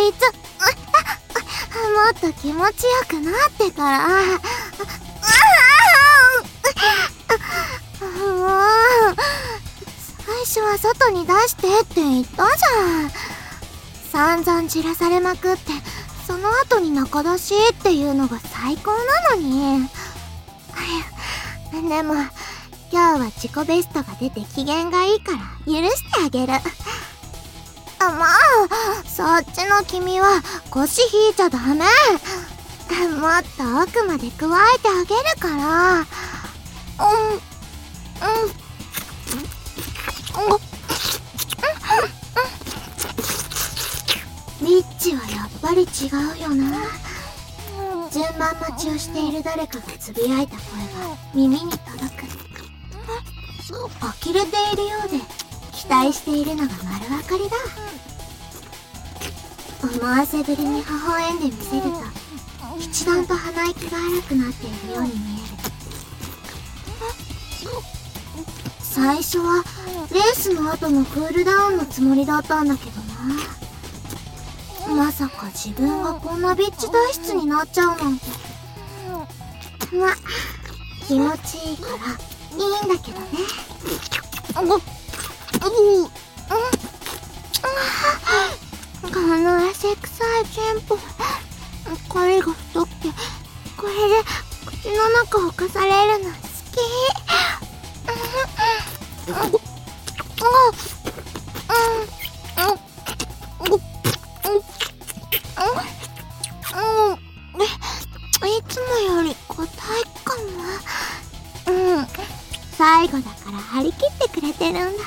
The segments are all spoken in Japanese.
いつもっと気持ちよくなってからもう最初は外に出してって言ったじゃん。散々散らされまくってその後に仲出しっていうのが最高なのに。でも今日は自己ベストが出て機嫌がいいから許してあげる。もうそっちの君は腰引いちゃダメ。もっと奥まで加えてあげるから。リッチはやっぱり違うよな。順番待ちをしている誰かがつぶやいた声が耳に届く。呆れているようで期待しているのが丸分かりだ。思わせぶりに微笑んでみせると一段と鼻息が荒くなっているように見える。最初はレースの後のクールダウンのつもりだったんだけどな。まさか自分がこんなビッチ体質になっちゃうなんて。ま、気持ちいいからいいんだけどね。この汗臭いチンポ、声が太くてこれで口の中をかされるの好き。いつもより硬いかも。最後だから張り切ってくれてるんだ。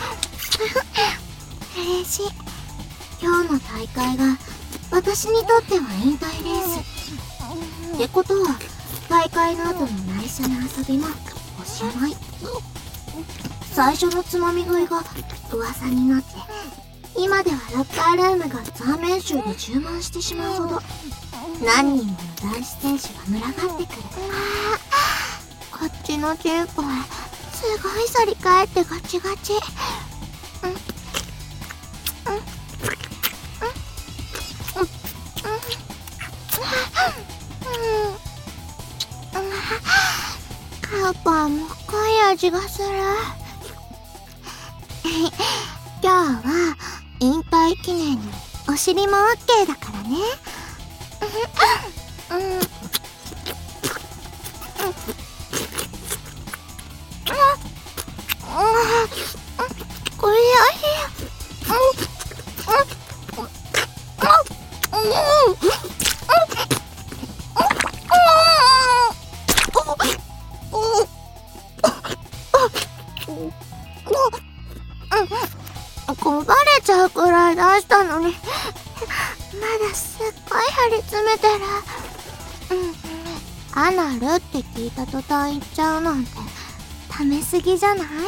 嬉しい。今日の大会が私にとっては引退レースってことは、大会の後の内緒の遊びもおしまい。最初のつまみ食いが噂になって、今ではロッカールームがザーメン州で充満してしまうほど何人もの男子選手が群がってくる。こっちのチンポはすごい反り返ってガチガチ。カッパも深い味がする。今日は引退記念にお尻も OK だからね。これこぼれちゃうくらい出したのにまだすっごい張り詰めてる。アナルって聞いた途端言っちゃうなんてためすぎじゃない？こ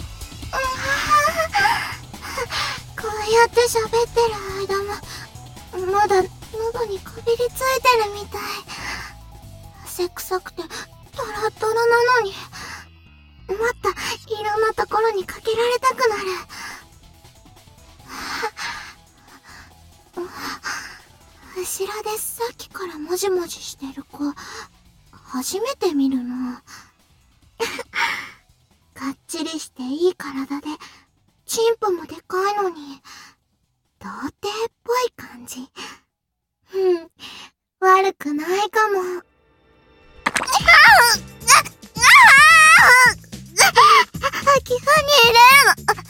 うやって喋ってる間もまだ喉にこびりついてるみたい。汗臭くてトロトロなのにもっといろんなところにかけられたくなる。後ろでさっきからもじもじしてる子初めて見るな。がっちりしていい体でチンポもでかいのに童貞っぽい感じ。悪くないかも。気がに入れるの。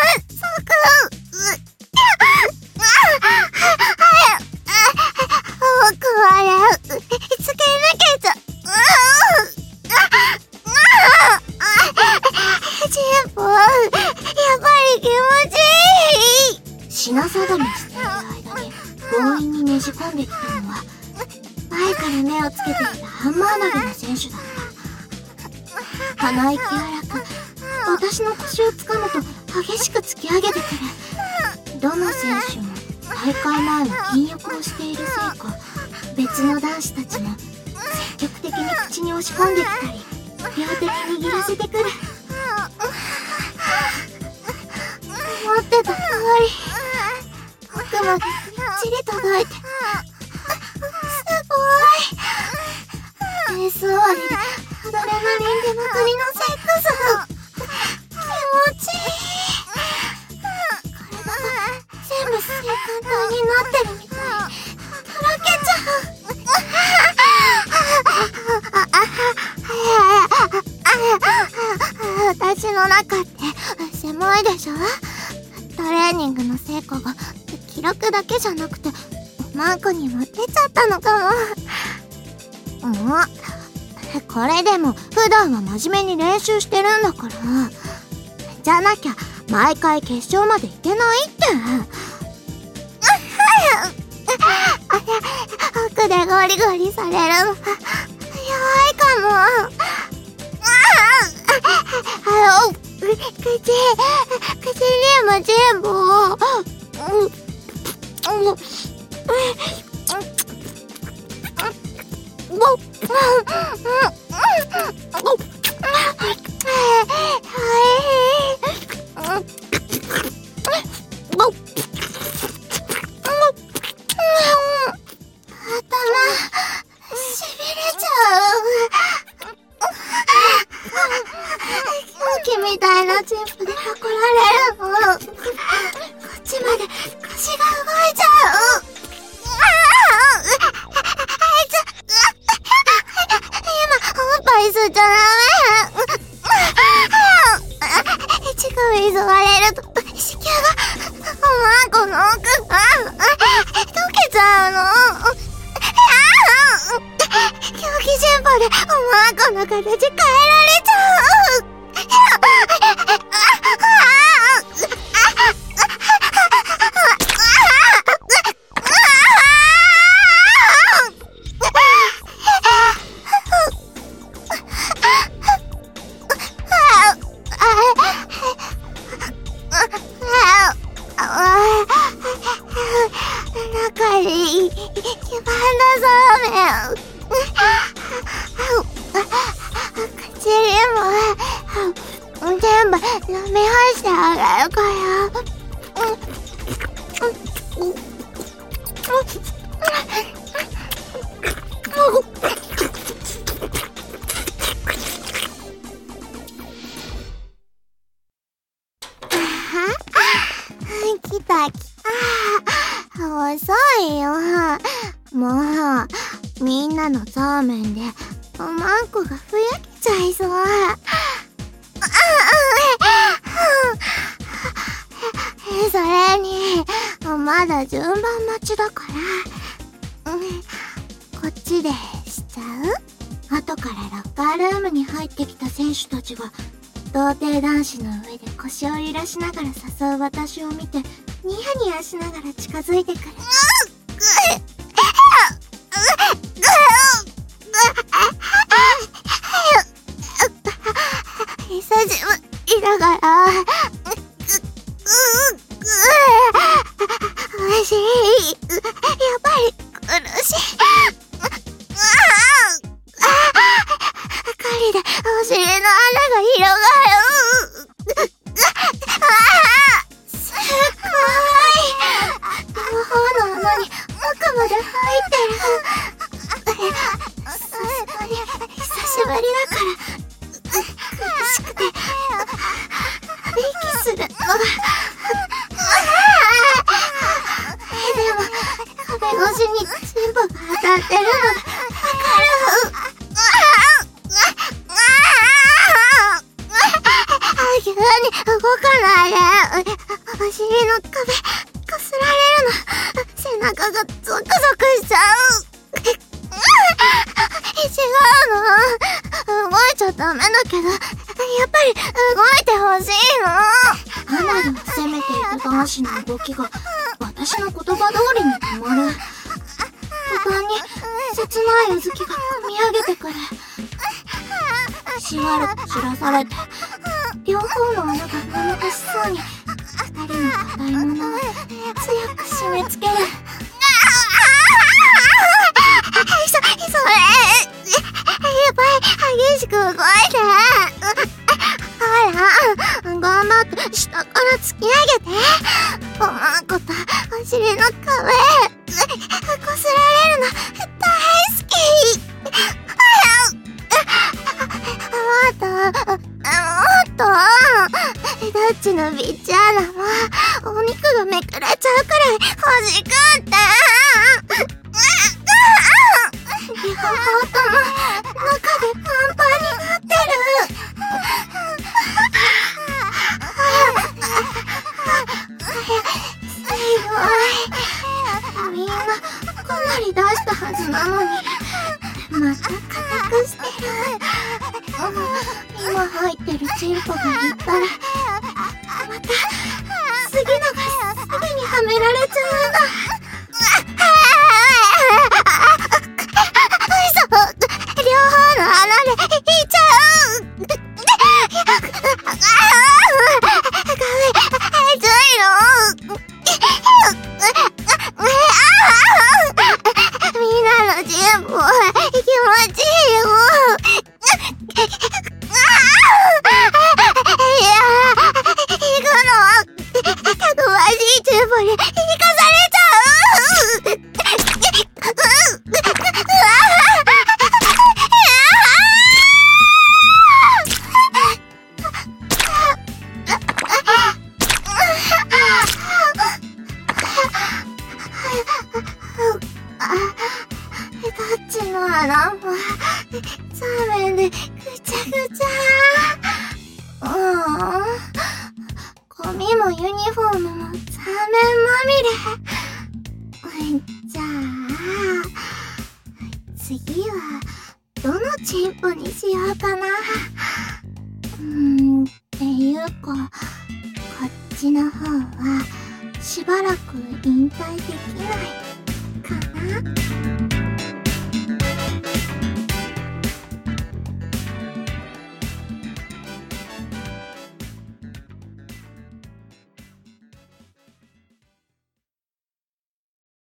僕はつけ抜けちゃチンポ、やっぱり気持ちいい。品定めしている間に強引にねじ込んできたのは前から目をつけてきたハンマー投げの選手だった。鼻息荒く私の腰をつかむと激しく突き上げてくる。どの選手も大会前は禁欲をしているせいか、別の男子たちも積極的に口に押し込んできたり両手に握らせてくる。思ってた通り奥ままでみっちり届いて、すごい。レース終わりでアドレナリン出まくりのセックス。気持ちいい。体が全部性感帯になってるみたい。とろけちゃう。私の中って狭いでしょ。トレーニングの成果が記録だけじゃなくてマークにも出ちゃったのかも。これでも普段は真面目に練習してるんだから。じゃなきゃ毎回決勝までいけないって。奥でゴリゴリされるの弱いかも。口にも全部をみたいなチップで運られるの。こっちまで腰が動いちゃう。今おっぱい吸っちゃダメ。乳首吸われると子宮がおまんこの奥が溶けちゃうの。競技順歩でおまんこの形変えられちゃう。中に黄ばんだそうめん。口にも全部飲み干してあげるから。来た。遅いよ。もうみんなのそうめんでおまんこがふやけちゃいそう。それにまだ順番待ちだから、こっちでしちゃう？後からロッカールームに入ってきた選手たちが童貞男子の上で腰を揺らしながら誘う私を見てニヤニヤしながら近づいてくる。久しぶりだから、おいしい。やっぱり苦しい。針でお尻の穴が広がる。すごい。両方の穴に奥まで入ってる。さすがに久しぶりだから苦しくて息するのが。でも壁越しに全部が当たってるのがわかる。急に動かないで。お尻の壁こすられるの。背中がゾクゾクしちゃう。違うの。動いちゃダメだけどやっぱり動いてほしいの。花で攻めていた男子の動きが私の言葉通りに止まる。途端に切ないうずきが込み上げてくる。しばらく知らされて両方の穴がもどかしそうに二人の硬いものを強く締め付ける。それやっぱり激しく動いて。ほら頑張って下から突き上げて。おまんことお尻の壁ごめん。こすられるの大好き。どっちのビッチャーナもお肉がめくれちゃうくらい欲しくって。両方とも中でパンパンになってる。すごい。みんなかなり出したはずなのにまた硬くしてる。今入ってるチンポがいったらまた次のがすぐにはめられちゃうの。嘘、両方の穴でいっちゃう。ずいの。みんなのチンポ気持ちいいよ。いや行くのたくましいチンポに行かされちゃう。どっちの穴もザーメンでぐちゃぐちゃ。ゴミもユニフォームもザーメンまみれ。じゃあ次はどのチンポにしようかな。っていうかこっちの方はしばらく引退できないかな。